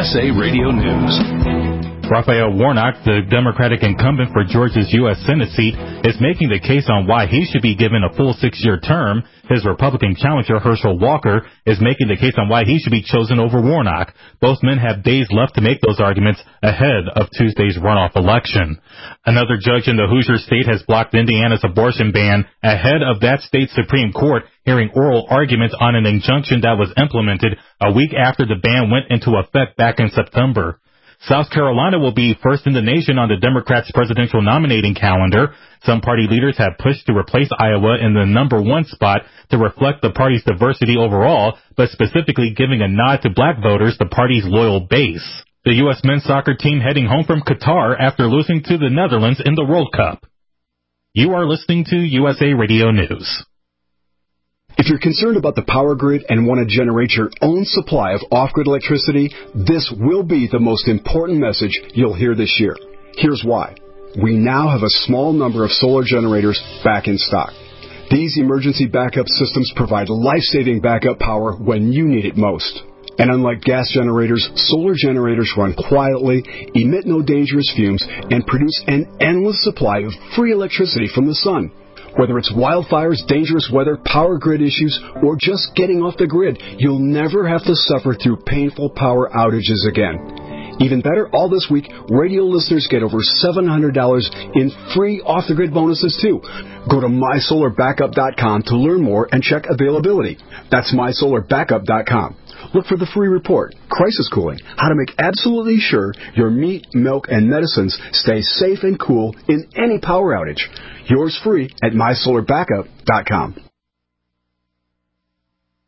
USA Radio News. Raphael Warnock, the Democratic incumbent for Georgia's U.S. Senate seat, is making the case on why he should be given a full 6-year term. His Republican challenger, Herschel Walker, is making the case on why he should be chosen over Warnock. Both men have days left to make those arguments ahead of Tuesday's runoff election. Another judge in the Hoosier state has blocked Indiana's abortion ban ahead of that state's Supreme Court hearing oral arguments on an injunction that was implemented a week after the ban went into effect back in September. South Carolina will be first in the nation on the Democrats' presidential nominating calendar. Some party leaders have pushed to replace Iowa in the number 1 spot to reflect the party's diversity overall, but specifically giving a nod to black voters, the party's loyal base. The U.S. men's soccer team heading home from Qatar after losing to the Netherlands in the World Cup. You are listening to USA Radio News. If you're concerned about the power grid and want to generate your own supply of off-grid electricity, this will be the most important message you'll hear this year. Here's why. We now have a small number of solar generators back in stock. These emergency backup systems provide life-saving backup power when you need it most. And unlike gas generators, solar generators run quietly, emit no dangerous fumes, and produce an endless supply of free electricity from the sun. Whether it's wildfires, dangerous weather, power grid issues, or just getting off the grid, you'll never have to suffer through painful power outages again. Even better, all this week, radio listeners get over $700 in free off-the-grid bonuses, too. Go to MySolarBackup.com to learn more and check availability. That's MySolarBackup.com. Look for the free report, Crisis Cooling, how to make absolutely sure your meat, milk, and medicines stay safe and cool in any power outage. Yours free at MySolarBackup.com.